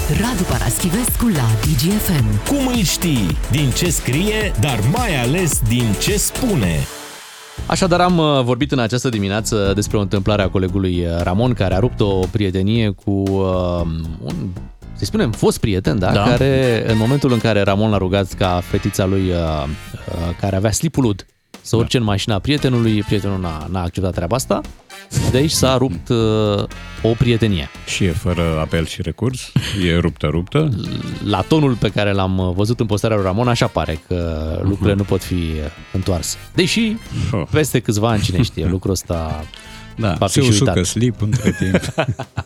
Radu Paraschivescu la DGFM. Cum îl știi? Din ce scrie, dar mai ales din ce spune. Așadar am vorbit în această dimineață despre o întâmplare a colegului Ramon, care a rupt o prietenie cu un, să spunem, fost prieten, da? Care în momentul în care Ramon l-a rugat ca fetița lui, care avea slipul ud, să urce în mașina prietenului, prietenul n-a acceptat treaba asta. De aici s-a rupt o prietenie. Și e fără apel și recurs? E ruptă? La tonul pe care l-am văzut în postarea lui Ramon, așa pare că lucrurile nu pot fi întoarse. Deși, peste câțiva ani, cine știe, lucrul ăsta va fi și uitat. Se usucă slip între timp.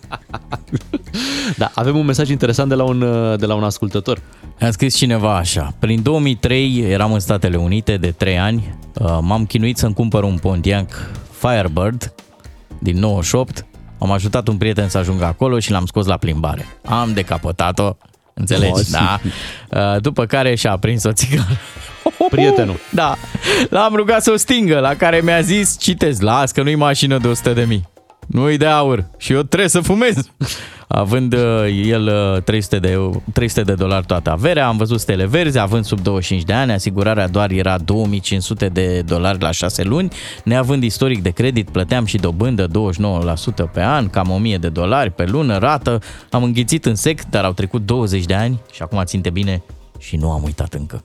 Da, avem un mesaj interesant de la un ascultător. A scris cineva așa: prin 2003 eram în Statele Unite de 3 ani, m-am chinuit să-mi cumpăr un Pontiac Firebird din 98, am ajutat un prieten să ajungă acolo și l-am scos la plimbare. Am decapotat-o, înțelegi? Da. După care și-a aprins o țigară. Prietenul. Da. L-am rugat să o stingă, la care mi-a zis, citez, las că nu-i mașină de 100.000. Nu-i de aur și eu trebuie să fumez. Având el $300 toată averea, am văzut stele verzi, având sub 25 de ani, asigurarea doar era $2.500 la 6 luni, neavând istoric de credit, plăteam și dobândă 29% pe an, cam $1.000 pe lună, rată, am înghițit în sec, dar au trecut 20 de ani și acum ținte bine și nu am uitat încă.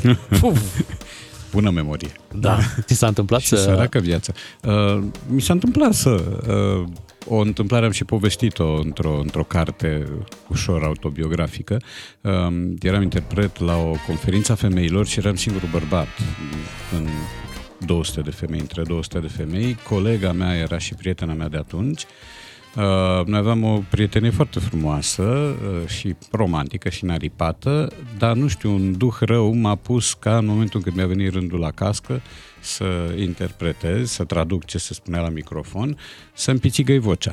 Bună memorie. Da. Ți s-a întâmplat și săracă viață. Mi s-a întâmplat o întâmplare am și povestit-o într-o carte ușor autobiografică. Eram interpret la o conferință a femeilor și eram singurul bărbat în 200 de femei, între 200 de femei. Colega mea era și prietena mea de atunci. Noi aveam o prietenie foarte frumoasă și romantică și naripată, dar nu știu, un duh rău m-a pus ca în momentul când mi-a venit rândul la cască să interpretez, să traduc ce se spunea la microfon, să-mi pițigăi vocea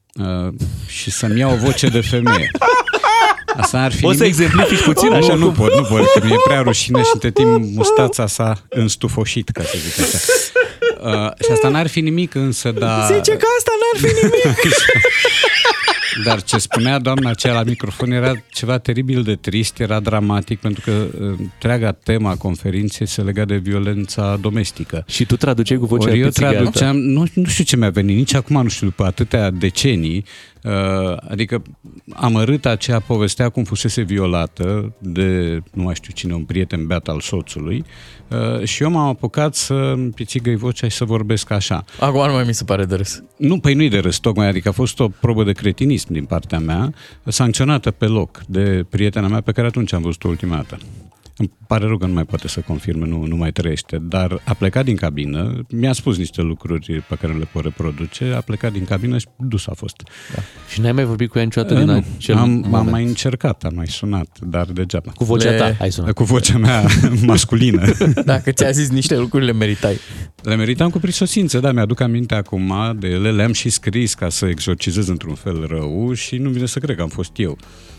și să-mi iau o voce de femeie. Asta ar fi Poți să exemplifici puțin? Așa nu pot, că mi-e prea rușine și între timp mustața s-a înstufoșit, ca să zic așa. Și asta n-ar fi nimic însă, dar... Zice că asta n-ar fi nimic! Dar ce spunea doamna aceea la microfon era ceva teribil de trist, era dramatic, pentru că întreaga tema conferinței se lega de violența domestică. Și tu traduceai cu vocea eu pițigată. traduceam, nu știu ce mi-a venit, nici acum nu știu, după atâtea decenii, adică amărâta aceea povestea cum fusese violată de, nu mai știu cine, un prieten beat al soțului, și eu m-am apucat să-mi pițigăi vocea și să vorbesc așa. Acum nu mai mi se pare de râs. Nu, păi nu-i de râs, tocmai, adică a fost o probă de cretinism din partea mea, sancționată pe loc de prietena mea pe care atunci am văzut-o ultima dată. Îmi pare rău că nu mai poate să confirme, nu mai trăiește, dar a plecat din cabină, mi-a spus niște lucruri pe care le pot reproduce, a plecat din cabină și dus a fost. Da. Și n-ai mai vorbit cu ea niciodată din acel moment? Am mai încercat, am mai sunat, dar degeaba. Cu vocea ta ai sunat? Cu vocea mea masculină. Dacă ți-a zis niște lucruri, le meritai. Le meritam cu prisosință, da, mi-aduc aminte acum de ele, le-am și scris ca să exorcizez într-un fel rău și nu vine să cred că am fost eu.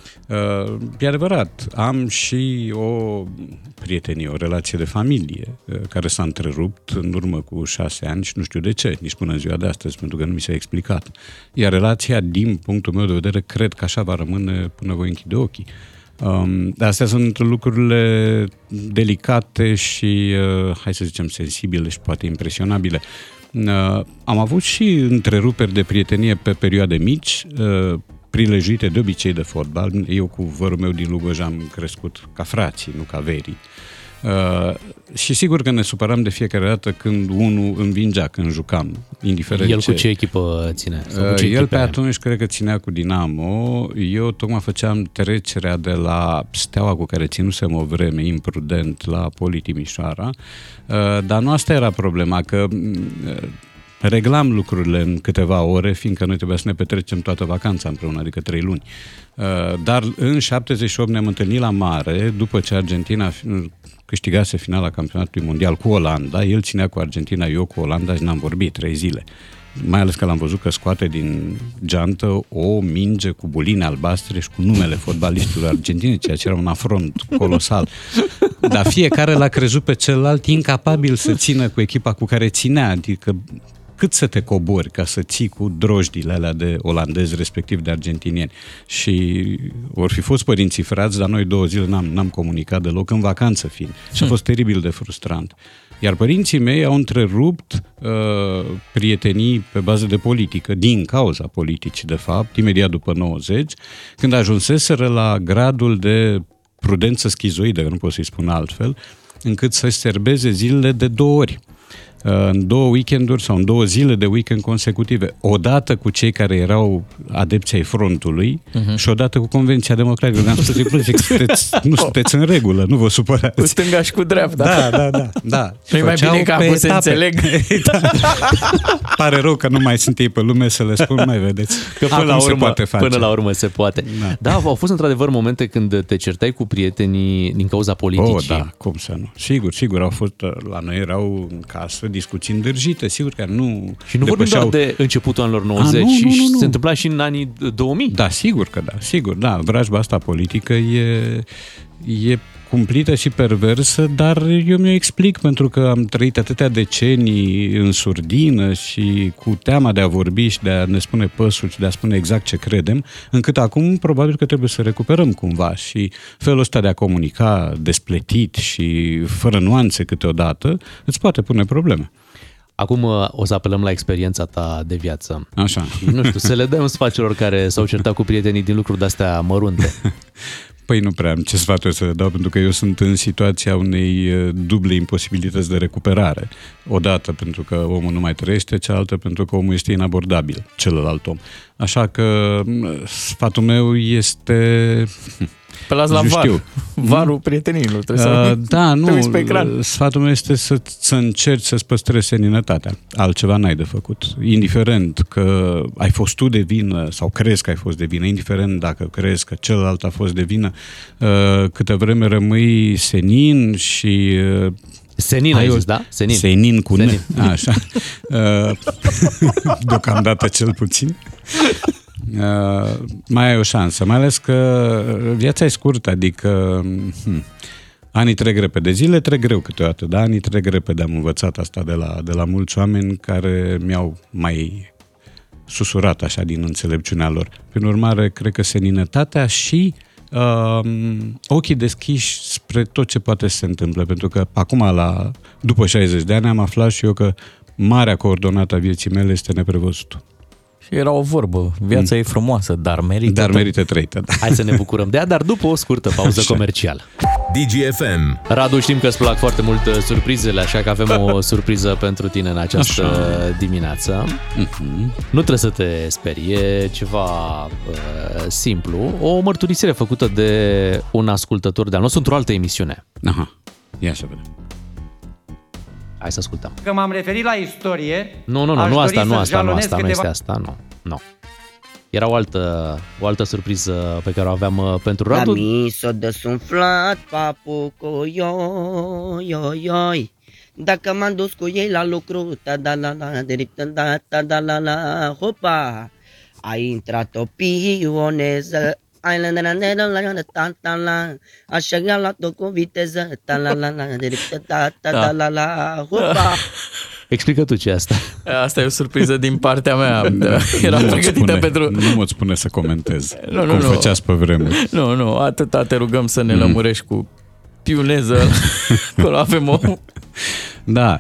E adevărat, am și o prietenie, o relație de familie care s-a întrerupt în urmă cu 6 ani și nu știu de ce, nici până în ziua de astăzi, pentru că nu mi s-a explicat. Iar relația, din punctul meu de vedere, cred că așa va rămâne până voi închide ochii. Astea sunt lucrurile delicate și, hai să zicem, sensibile și poate impresionabile. Am avut și întreruperi de prietenie pe perioade mici, prilejuite de obicei de fotbal. Eu cu vărul meu din Lugoj am crescut ca frații, nu ca verii. Și sigur că ne supăram de fiecare dată când unul învingea, când jucam, indiferent El ce. cu ce echipă ține? El pe atunci cred că ținea cu Dinamo. Eu tocmai făceam trecerea de la Steaua, cu care ținusem o vreme imprudent, la Poli Timișoara. Dar nu asta era problema, că reglam lucrurile în câteva ore, fiindcă noi trebuia să ne petrecem toată vacanța împreună, adică 3 luni. Dar în 78 ne-am întâlnit la mare, după ce Argentina câștigase finala campionatului mondial cu Olanda. El ținea cu Argentina, eu cu Olanda și n-am vorbit 3 zile. Mai ales că l-am văzut că scoate din geantă o minge cu buline albastre și cu numele fotbaliștilor argentini, ceea ce era un afront colosal. Dar fiecare l-a crezut pe celălalt incapabil să țină cu echipa cu care ținea, adică cât să te cobori ca să ții cu drojdile alea de olandezi, respectiv de argentinieni. Și vor fi fost părinții frați, dar noi 2 zile n-am comunicat deloc, în vacanță fiind. Și a fost teribil de frustrant. Iar părinții mei au întrerupt prietenii pe bază de politică, din cauza politicii, de fapt, imediat după 90, când ajunseseră la gradul de prudență schizoidă, că nu pot să-i spun altfel, încât să-și serbeze zilele de 2 ori. În 2 weekenduri sau în 2 zile de weekend consecutive. Odată cu cei care erau adepții ai frontului și odată cu Convenția Democratică. Le-am spus, nu sunteți în regulă, nu vă supărați. Cu stânga și cu dreapta. Da. Nu-i mai bine că acum se înțeleg. Da. Pare rău că nu mai sunt ei pe lume să le spun, mai vedeți. Că până la urmă se poate. Da, au fost într-adevăr momente când te certai cu prietenii din cauza politicii. Da, cum să nu. Sigur, au fost, la noi erau în casă discuții îndrăjite, sigur că nu... Și nu vorbim doar de începutul anilor 90, nu. Se întâmpla și în anii 2000. Da, sigur că da, sigur, da. Vrajba asta politică e cumplită și perversă, dar eu mi-o explic pentru că am trăit atâtea decenii în surdină și cu teama de a vorbi și de a ne spune păsuri și de a spune exact ce credem, încât acum probabil că trebuie să recuperăm cumva și felul ăsta de a comunica despletit și fără nuanțe câteodată îți poate pune probleme. Acum o să apelăm la experiența ta de viață. Așa. Nu știu, să le dai un sfat celor care s-au certat cu prietenii din lucruri de-astea mărunte. Păi nu prea am ce sfaturi să le dau, pentru că eu sunt în situația unei duble imposibilități de recuperare. Odată pentru că omul nu mai trăiește, cealaltă pentru că omul este inabordabil, celălalt om. Așa că sfatul meu este... Pe las la var. Varul prietenilor. Pe ecran. Sfatul meu este să încerci să-ți păstrezi seninătatea. Altceva n-ai de făcut. Indiferent că ai fost tu de vină sau crezi că ai fost de vină, indiferent dacă crezi că celălalt a fost de vină, câtă vreme rămâi senin și... Senin ai zis, da? Senin cu N. Așa. Deocamdată cel puțin. Mai ai o șansă, mai ales că viața e scurtă, adică anii trec repede, zile trec greu câteodată, dar anii trec repede, am învățat asta de la mulți oameni care mi-au mai susurat așa din înțelepciunea lor. Prin urmare, cred că seninătatea și ochii deschiși spre tot ce poate să se întâmple, pentru că acum, după 60 de ani, am aflat și eu că marea coordonată a vieții mele este neprevăzutul. Și era o vorbă, viața e frumoasă, dar merită trăită. Da. Hai să ne bucurăm de ea, dar după o scurtă pauză comercială. DGFM. Radu, știm că îți plac foarte mult surprizele, așa că avem o surpriză pentru tine în această dimineață. Nu trebuie să te sperii, e ceva simplu. O mărturisire făcută de un ascultător de-al nostru într-o altă emisiune. Aha, ia să vedem. Hai să ascultăm. Că m-am referit la istorie. Nu este asta. Nu. Era o altă surpriză pe care o aveam pentru Radu. La mi s-o desumflat papucoioi. Dacă m-am dus cu ei la lucru, hopa, a intrat o pioneză. Așa a luat-o cu viteză. Hopa. Explică tu ce e asta. Asta e o surpriză din partea mea. Era pregătită pentru... Nu mă spune să comentez cum făceați pe vremuri. Nu, atâta te rugăm să ne lămurești cu pioneză. Acolo avem o... Da,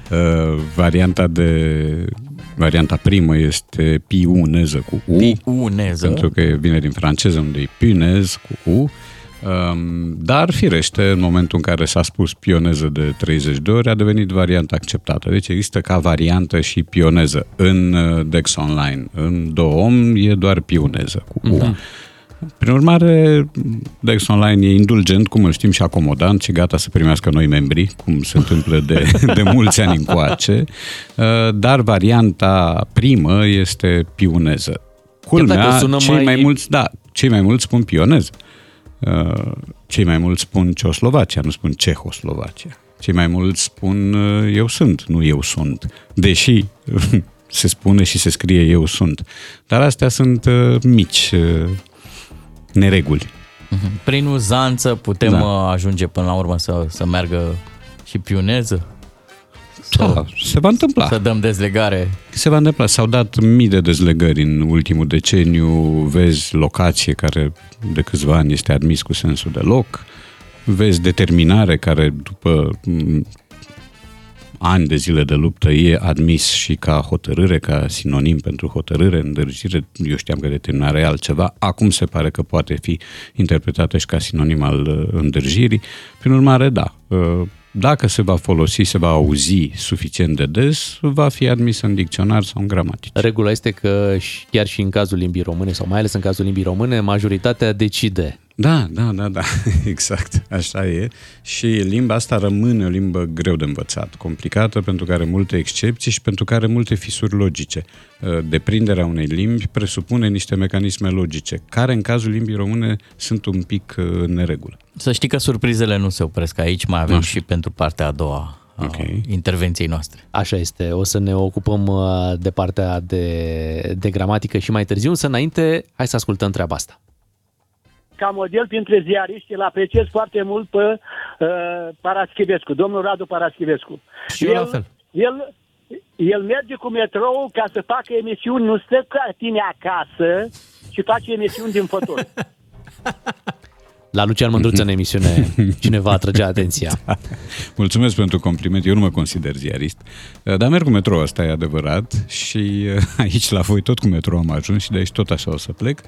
varianta primă este pioneză cu U. Pioneză. Pentru că vine din franceză, unde e punez cu U. Dar firește, în momentul în care s-a spus pioneză de 30 de ori, a devenit varianta acceptată. Deci există ca variantă și pioneză. În Dex Online, în Doom, e doar pioneză cu U. Prin urmare, Dex Online e indulgent, cum îl știm, și acomodant și gata să primească noi membri, cum se întâmplă de mulți ani încoace, dar varianta primă este pioneză. Culmea, cei mai mulți spun pioneză. Cei mai mulți spun Ceoslovacia, nu spun Cehoslovacia. Cei mai mulți spun eu sunt, nu eu sunt. Deși se spune și se scrie eu sunt. Dar astea sunt mici nereguli. Prin uzanță putem ajunge până la urmă să meargă și pioneză? Da, se va întâmpla. Să dăm dezlegare. Se va întâmpla. S-au dat mii de dezlegări în ultimul deceniu. Vezi locație care de câțiva ani este admis cu sensul de loc. Vezi determinare care după ani de zile de luptă e admis și ca hotărâre, ca sinonim pentru hotărâre, îndârjire. Eu știam că determinarea e altceva. Acum se pare că poate fi interpretată și ca sinonim al îndârjirii. Prin urmare, da. Dacă se va folosi, se va auzi suficient de des, va fi admis în dicționar sau în gramatici. Regula este că chiar și în cazul limbii române, sau mai ales în cazul limbii române, majoritatea decide. Da, exact, așa e. Și limba asta rămâne o limbă greu de învățat, complicată, pentru că are multe excepții și pentru că are multe fisuri logice. Deprinderea unei limbi presupune niște mecanisme logice, care în cazul limbii române sunt un pic în neregulă. Să știi că surprizele nu se opresc aici, mai avem și pentru partea a doua a intervenției noastre. Așa este, o să ne ocupăm de partea de gramatică și mai târziu, însă înainte, hai să ascultăm treaba asta. Ca model printre ziariști, îl apreciez foarte mult pe Paraschivescu, domnul Radu Paraschivescu. Și eu la fel. El merge cu metrou ca să facă emisiuni, nu stă ca tine acasă și face emisiuni din fotol. La Lucian Mândruță în emisiune cineva atrăgea atenția. Da. Mulțumesc pentru compliment, eu nu mă consider ziarist, dar merg cu metrou, asta e adevărat, și aici la voi tot cu metrou am ajuns și de aici tot așa o să plec.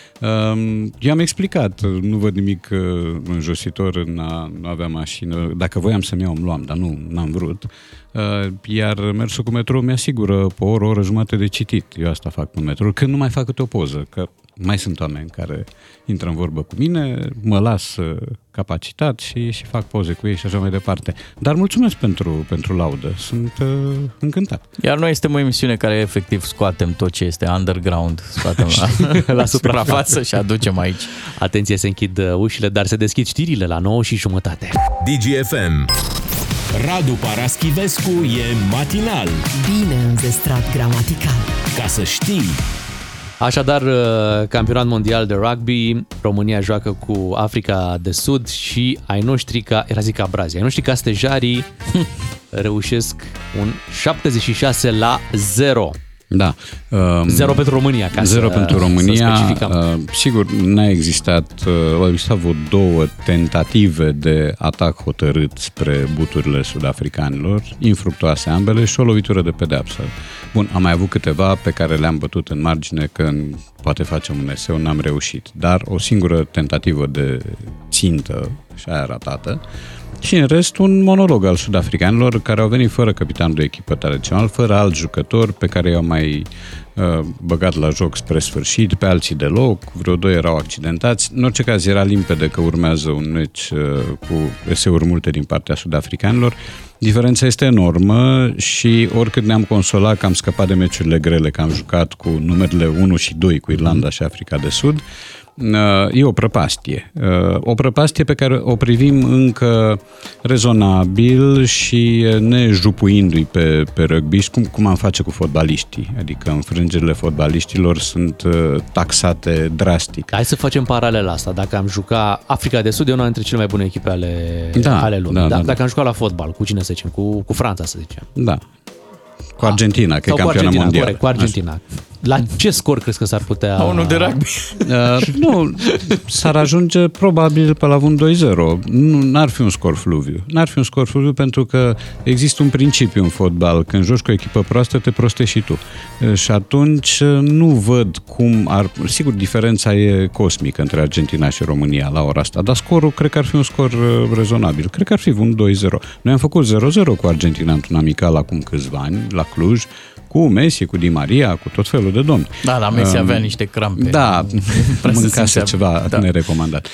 Eu am explicat, nu văd nimic înjositor în a nu avea mașină. Dacă voiam să-mi iau, îmi luam, dar n-am vrut. Iar mersul cu metrou mi-asigură o oră jumătate de citit. Eu asta fac cu metrou, când nu mai fac câte o poză, că mai sunt oameni care intră în vorbă cu mine, mă las capacitat și fac poze cu ei și așa mai departe. Dar mulțumesc pentru laudă, sunt încântat. Iar noi suntem o emisiune care efectiv scoatem tot ce este underground, scoatem la suprafață și aducem aici. Atenție, se închid ușile, dar se deschid știrile la 9:30. DGFM. Radu Paraschivescu e matinal. Bine înzestrat gramatical. Ca să știi. Așadar, campionat mondial de rugby, România joacă cu Africa de Sud și ai noștri ca stejarii reușesc un 76-0. Da. 0 pentru România. 0 pentru România. Sigur, n-a existat, au existat vreo 2 tentative de atac hotărât spre buturile sud-africanilor, infructuoase ambele, și o lovitură de pedeapsă. Bun, am mai avut câteva pe care le-am bătut în margine, că poate facem un eseu, n-am reușit, dar o singură tentativă de țintă și aia ratată. Și în rest un monolog al sud-africanilor care au venit fără capitanul de echipă tradițional, fără alți jucători pe care i-au mai băgat la joc spre sfârșit, pe alții deloc, vreo 2 erau accidentați. În orice caz era limpede că urmează un meci cu eseuri multe din partea sud-africanilor. Diferența este enormă și oricât ne-am consolat că am scăpat de meciurile grele, că am jucat cu numerele 1 și 2 cu Irlanda și Africa de Sud, e o prăpastie. O prăpastie pe care o privim încă rezonabil și nejupuindu-i pe rugbiști, cum am face cu fotbaliștii. Adică înfrângerile fotbaliștilor sunt taxate drastic. Hai să facem paralela asta. Dacă am jucat, Africa de Sud e una dintre cele mai bune echipe ale lumii. Dacă am jucat la fotbal, cu cine să zicem? Cu Franța, să zicem. Da. Cu Argentina, că e campioană mondială. Corect, cu Argentina. Așa. La ce scor crezi că s-ar putea... Unul de rugby. Nu, s-ar ajunge probabil pe la un 2-0. N-ar fi un scor fluviu. N-ar fi un scor fluviu pentru că există un principiu în fotbal. Când joci cu o echipă proastă, te prostești și tu. Și atunci nu văd cum ar... Sigur, diferența e cosmică între Argentina și România la ora asta, dar scorul cred că ar fi un scor rezonabil. Cred că ar fi un 2-0. Noi am făcut 0-0 cu Argentina într-un amical acum câțiva ani, la Cluj, cu Messi, cu Di Maria, cu tot felul de domni. Da, la Messi avea niște crampe. Da, mâncase ceva nerecomandat.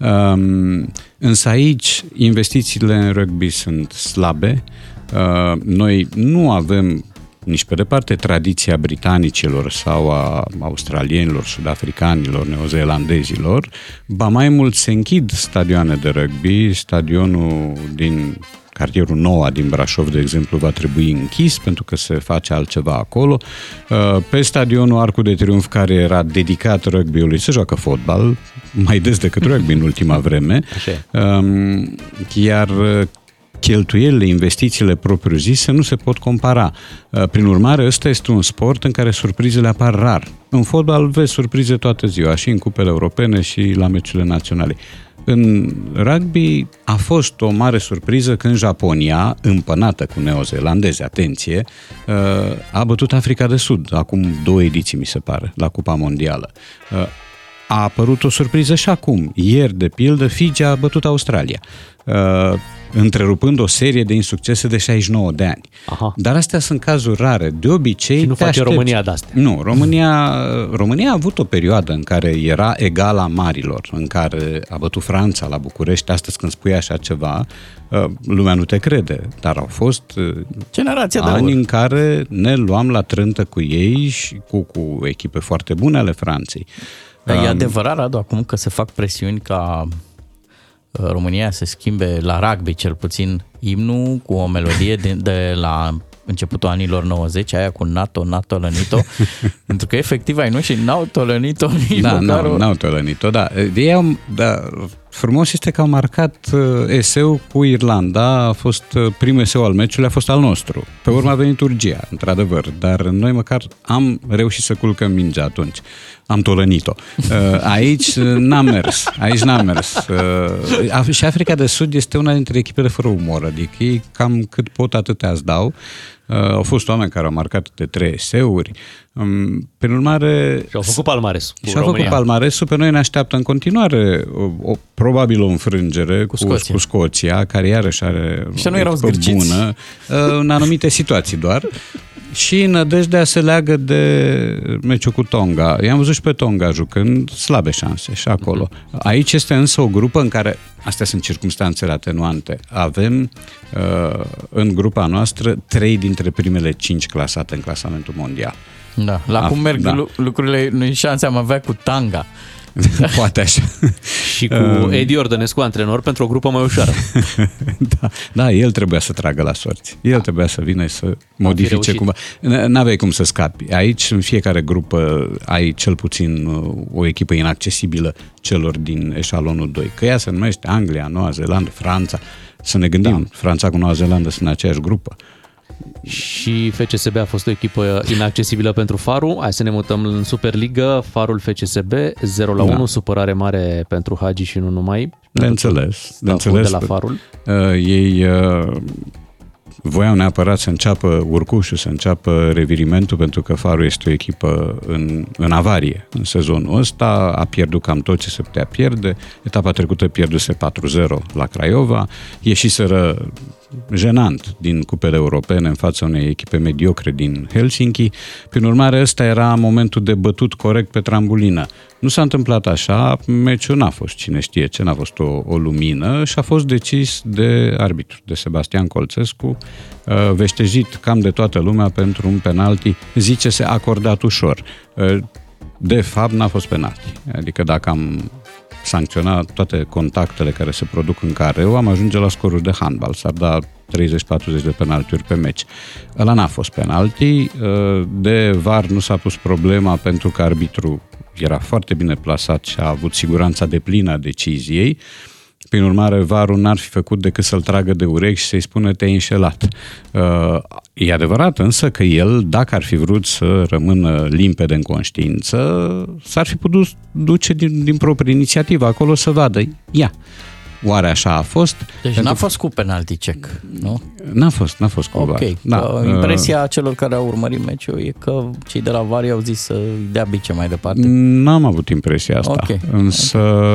Însă aici investițiile în rugby sunt slabe. Noi nu avem nici pe departe tradiția britanicilor sau a australienilor, sud-africanilor, neozeelandezilor, ba mai mult se închid stadioane de rugby. Stadionul din cartierul Noua din Brașov, de exemplu, va trebui închis pentru că se face altceva acolo. Pe stadionul Arcul de Triunf, care era dedicat rugby-ului, se joacă fotbal, mai des decât rugby în ultima vreme. Iar cheltuielile, investițiile propriu-zise nu se pot compara. Prin urmare, ăsta este un sport în care surprizele apar rar. În fotbal vezi surprize toată ziua, și în cupele europene și la meciurile naționale. În rugby a fost o mare surpriză când Japonia, împănată cu neozelandezi, atenție, a bătut Africa de Sud, acum 2 ediții, mi se pare, la Cupa Mondială. A apărut o surpriză și acum. Ieri, de pildă, Fiji a bătut Australia, întrerupând o serie de insuccese de 69 de ani. Aha. Dar astea sunt cazuri rare. De obicei... Și nu face România de-astea. Nu, România a avut o perioadă în care era egala marilor, în care a bătut Franța la București. Astăzi când spui așa ceva, lumea nu te crede. Dar au fost ani în care ne luam la trântă cu ei și cu echipe foarte bune ale Franței. Dar e adevărat, Radu, acum că se fac presiuni ca România să schimbe la rugby cel puțin imnul cu o melodie de la începutul anilor 90, aia cu NATO lănito, pentru că efectiv ai noștri n-au tolănit-o nici măcar. N-au tolănit-o, da. Frumos este că au marcat eseu cu Irlanda, a fost primul eseu al meciului, a fost al nostru. Pe urmă a venit Turgia, într-adevăr, dar noi măcar am reușit să culcăm mingea atunci. Am tolănit-o. Aici n-a mers. Și Africa de Sud este una dintre echipele fără umor, adică ei cam cât pot atâtea îți dau. Au fost oameni care au marcat de 3 eseuri. Prin urmare... Și au făcut palmaresul. Pe noi ne așteaptă în continuare probabil o înfrângere cu Scoția, care iarăși are și nu erau zgârciți bună, în anumite situații doar. Și nădejdea se leagă de meciul cu Tonga. I-am văzut și pe Tonga jucând, slabe șanse și acolo. Aici este însă o grupă în care, astea sunt circumstanțele atenuante, avem în grupa noastră 3 dintre primele 5 clasate în clasamentul mondial. Da, la cum merg lucrurile, nu-i șanse am avea cu Tanga. Poate așa. Și cu Edi Ordănescu, antrenor, pentru o grupă mai ușoară. Da, el trebuia să tragă la sorți. El trebuia să vină să modifice cumva. N-aveai cum să scapi. Aici, în fiecare grupă, ai cel puțin o echipă inaccesibilă celor din eșalonul 2. Că ea se numește Anglia, Noua Zeelandă, Franța. Să ne gândim, Franța cu Noua Zeelandă sunt în aceeași grupă. Și FCSB a fost o echipă inaccesibilă pentru Faru. Hai să ne mutăm în Superliga. Farul FCSB 0-1, supărare mare pentru Hagi și nu numai. De înțeles. De la Farul. Ei voiau neapărat să înceapă urcușul, să înceapă revirimentul, pentru că Farul este o echipă în avarie în sezonul ăsta, a pierdut cam tot ce se putea pierde, etapa trecută pierduse 4-0 la Craiova, ieșiseră jenant din cupele europene în fața unei echipe mediocre din Helsinki. Prin urmare, ăsta era momentul de bătut corect pe trambulină. Nu s-a întâmplat așa, meciul n-a fost cine știe ce, n-a fost o lumină și a fost decis de arbitru, de Sebastian Colțescu, veștejit cam de toată lumea pentru un penalti, zice-se, acordat ușor. De fapt, n-a fost penalti. Adică dacă am sancționa toate contactele care se produc în careu, am ajunge la scoruri de handbal. S-ar da 30-40 de penaltiuri pe meci. Ăla n-a fost penalti. De VAR nu s-a pus problema pentru că arbitru era foarte bine plasat și a avut siguranța deplină a deciziei. Prin urmare, VAR-ul n-ar fi făcut decât să-l tragă de urechi și să-i spună te-ai înșelat. E adevărat însă că el, dacă ar fi vrut să rămână limpede în conștiință, s-ar fi putut duce din proprie inițiativă acolo să vadă. Oare așa a fost? Deci n-a fost cu penalty check, nu? N-a fost cu VAR. Da. Impresia celor care au urmărit meciul e că cei de la VAR i-au zis să dea bice mai departe. N-am avut impresia asta. Însă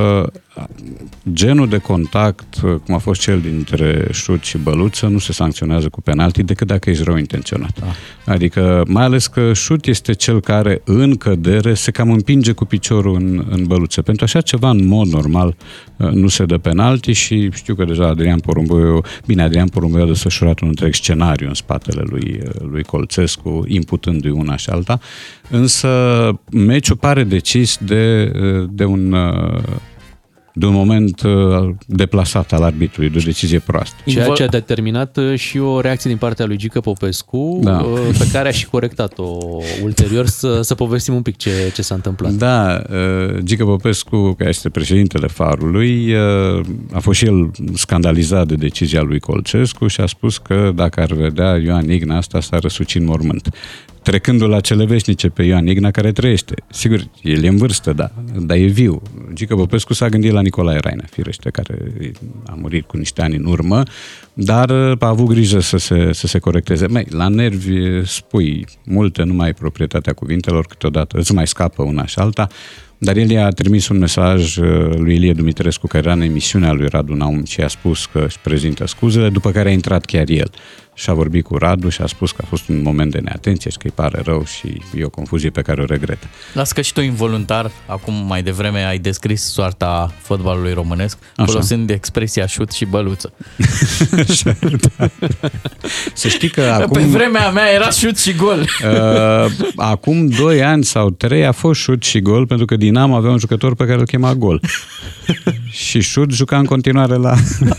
genul de contact, cum a fost cel dintre șut și băluță, nu se sancționează cu penalti decât dacă ești rău intenționat. Adică, mai ales că șut este cel care în cădere se cam împinge cu piciorul în băluță. Pentru așa ceva, în mod normal, nu se dă penalti și știu că deja Adrian Porumboiu a desfășurat un întreg scenariu în spatele lui Colțescu, imputându-i una și alta, însă meciul pare decis de un de un moment deplasat al arbitrului, de o decizie proastă. Ceea ce a determinat și o reacție din partea lui Gică Popescu, pe care a și corectat-o ulterior, să povestim un pic ce s-a întâmplat. Da, Gică Popescu, care este președintele Farului, a fost și el scandalizat de decizia lui Colcescu și a spus că dacă ar vedea Ioan Igna asta, s-ar răsuci în mormânt. Trecându-l la cele veșnice pe Ioan Igna, care trăiește. Sigur, el e în vârstă, dar e viu. Gică Popescu s-a gândit la Nicolae Rainea, firește, care a murit cu niște ani în urmă, dar a avut grijă să se corecteze. La nervi spui multe, nu mai ai proprietatea cuvintelor, câteodată îți mai scapă una și alta, dar el i-a trimis un mesaj lui Ilie Dumitrescu, care era în emisiunea lui Radu Naum, și a spus că își prezintă scuzele, după care a intrat chiar el și a vorbit cu Radu și a spus că a fost un moment de neatenție și că îi pare rău și e o confuzie pe care o regretă. Las că și tu involuntar, acum mai devreme ai descris soarta fotbalului românesc, folosind expresia șut și băluță. Așa, da. Să știi că acum... Pe vremea mea era șut și gol. Acum 2 ani sau 3 a fost șut și gol, pentru că Dinamo avea un jucător pe care îl chema Gol. Și șut juca în continuare la...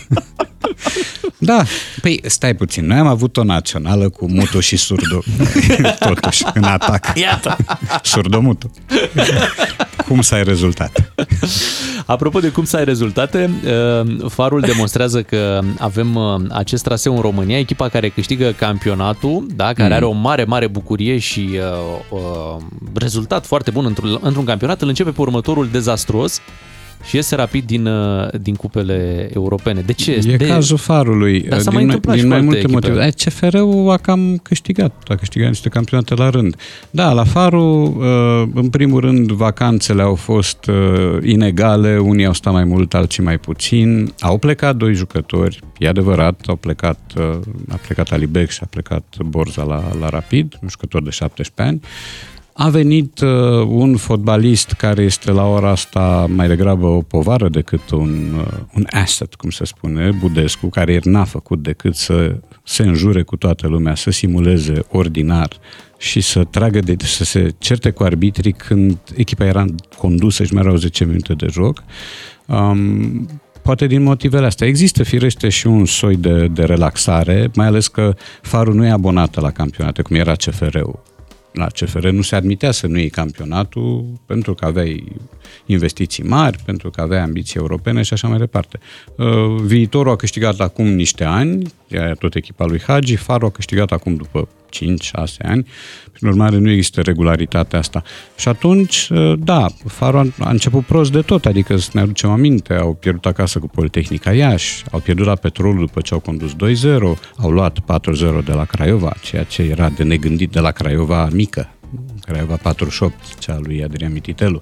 Da, păi stai puțin, noi am avut o națională cu Mutu și Surdu, totuși, în atac. Iată! Surdo-Mutu. Cum să ai rezultate? Apropo de cum să ai rezultate, Farul demonstrează că avem acest traseu în România, echipa care câștigă campionatul, da, care are o mare, mare bucurie și rezultat foarte bun într-un campionat, îl începe pe următorul dezastruos și iese rapid din cupele europene. De ce? E cazul Farului. Dar s-a mai întâmplat din mai multe motive. CFR-ul a cam câștigat. A câștigat niște campionate la rând. Da, la Farul, în primul rând, vacanțele au fost inegale. Unii au stat mai mult, alții mai puțin. Au plecat 2 jucători. E adevărat, a plecat Alibec și a plecat Borza la Rapid, un jucător de 17 ani. A venit un fotbalist care este la ora asta mai degrabă o povară decât un asset, cum se spune, Budescu, care n-a făcut decât să se înjure cu toată lumea, să simuleze ordinar și să se certe cu arbitrii când echipa era condusă și mai erau 10 minute de joc. Poate din motivele astea. Există firește și un soi de relaxare, mai ales că Farul nu e abonată la campionate, cum era CFR-ul. La CFR nu se admitea să nu iei campionatul pentru că aveai investiții mari, pentru că aveai ambiții europene și așa mai departe. Viitorul a câștigat acum niște ani, tot echipa lui Hagi, Farul a câștigat acum după 5-6 ani, prin urmare nu există regularitatea asta. Și atunci, da, Farul a început prost de tot, adică să ne aducem aminte, au pierdut acasă cu Politehnica Iași, au pierdut la Petrolul după ce au condus 2-0, au luat 4-0 de la Craiova, ceea ce era de negândit de la Craiova mică, Craiova 48, cea lui Adrian Mititelu.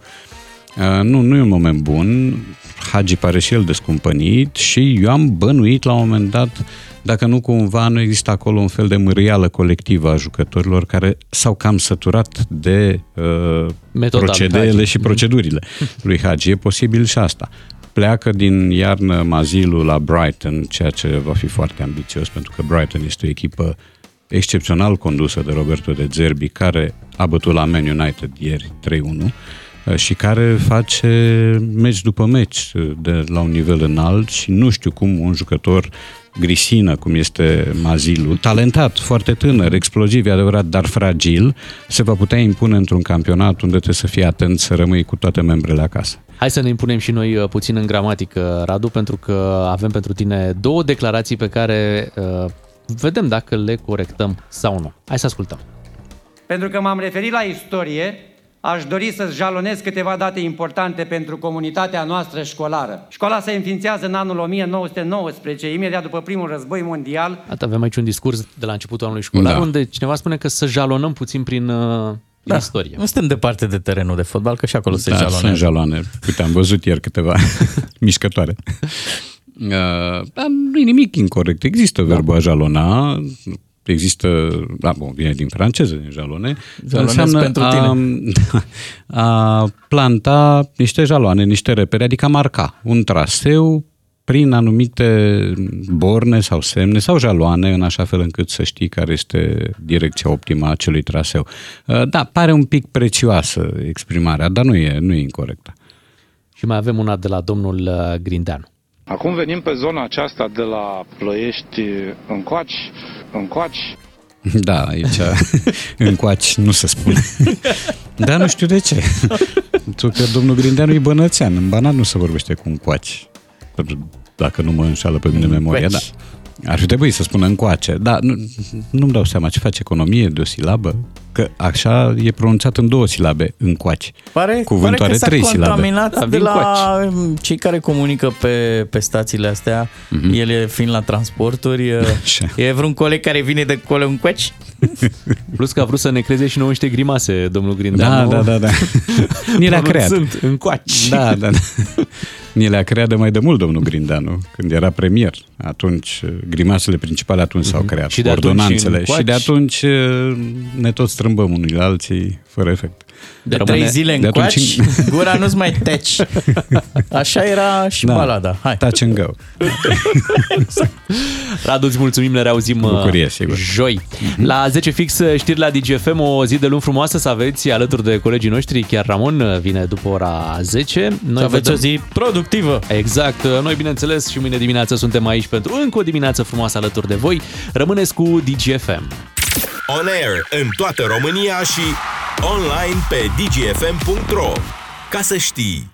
Nu e un moment bun, Hagi pare și el descumpănit și eu am bănuit la un moment dat dacă nu cumva nu există acolo un fel de mârială colectivă a jucătorilor care s-au cam săturat de procedeele și procedurile lui Hagi. E posibil și asta. Pleacă din iarnă Mazilu la Brighton, ceea ce va fi foarte ambițios, pentru că Brighton este o echipă excepțional condusă de Roberto De Zerbi, care a bătut la Man United ieri 3-1 și care face meci după meci de la un nivel înalt și nu știu cum un jucător grisină, cum este Mazilu, talentat, foarte tânăr, exploziv, e adevărat, dar fragil, se va putea impune într-un campionat unde trebuie să fii atent să rămâi cu toate membrele acasă. Hai să ne impunem și noi puțin în gramatică, Radu, pentru că avem pentru tine 2 declarații pe care vedem dacă le corectăm sau nu. Hai să ascultăm. Pentru că m-am referit la istorie, aș dori să jalonez câteva date importante pentru comunitatea noastră școlară. Școala se înființează în anul 1919, imediat după primul război mondial. Avem aici un discurs de la începutul anului școlar, unde cineva spune că să jalonăm puțin prin istorie. Nu suntem departe de terenul de fotbal, că și acolo se jalonează. Sunt jaloane. Uite, am văzut ieri câteva mișcătoare. Dar nu e nimic incorect. Există verbul a jalona, există, vine din franceză, din jalone, înseamnă pentru tine. A planta niște jaloane, niște repere, adică a marca un traseu prin anumite borne sau semne sau jaloane, în așa fel încât să știi care este direcția optimă a acelui traseu. Da, pare un pic prețioasă exprimarea, dar nu e incorectă. Și mai avem una de la domnul Grindeanu. Acum venim pe zona aceasta de la Ploiești încoaci. Da, aici încoaci nu se spune. Dar nu știu de ce. Pentru că domnul Grindeanu e bănățean. În Banat nu se vorbește cu încoaci. Dacă nu mă înșală pe mine memoria, da. Ar fi trebuit să spună încoace. Da, nu-mi dau seama ce face economie de o silabă, că așa e pronunțat în 2 silabe, încoaci. Cuvântul are 3 silabe. Contaminat de la cei care comunică pe stațiile astea, ele fiind la transporturi. E vreun coleg care vine de acolo încoaci? Plus că a vrut să ne creeze și nouă niște grimase, domnul Grindeanu. Da. Ni le-a creat. Sunt încoaci. Da. Ni le-a creat de mai de mult domnul Grindeanu, când era premier. Atunci, grimasele principale s-au creat, și de ordonanțele. Atunci și de atunci ne tot strâmbăm unii la alții, fără efect. De 3 zile încoaci, gura nu-ți mai teci. Așa era și balada. Hai. Touch and go. Radu, îți mulțumim, ne reauzim bucurie, sigur. Joi. La 10 fix, știri la DGFM, o zi de luni frumoasă să aveți alături de colegii noștri. Chiar Ramon vine după ora 10. Noi aveți o zi productivă. Exact. Noi, bineînțeles, și mâine dimineață suntem aici pentru încă o dimineață frumoasă alături de voi. Rămâneți cu DGFM. On air în toată România și online pe dgfm.ro. Ca să știi.